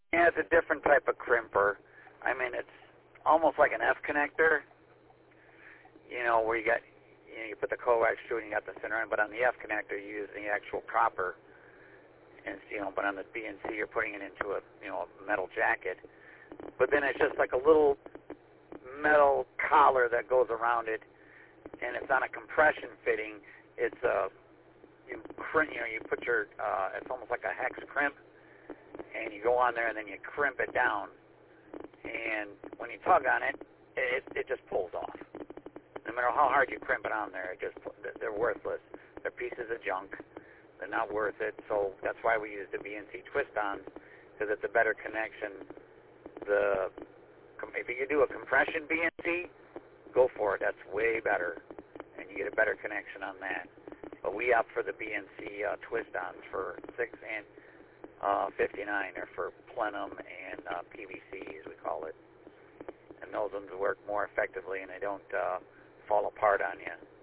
Yeah, it's a different type of crimper. I mean, it's almost like an F connector, where you got, you put the coax through and you got the center end, but on the F connector you use the actual copper, and but on the BNC you're putting it into a metal jacket. But then it's just like a little metal collar that goes around it, and it's on a compression fitting. It's you put your it's almost like a hex crimp, and you go on there and then you crimp it down, and when you tug on it, it just pulls off. No matter how hard you crimp it on there, they're worthless. They're pieces of junk. They're not worth it. So that's why we use the BNC twist-ons, because it's a better connection. If you do a compression BNC, go for it. That's way better, and you get a better connection on that. But we opt for the BNC twist-ons for 6 and 59, or for plenum and PVC, as we call it. And those ones work more effectively, and they don't fall apart on you.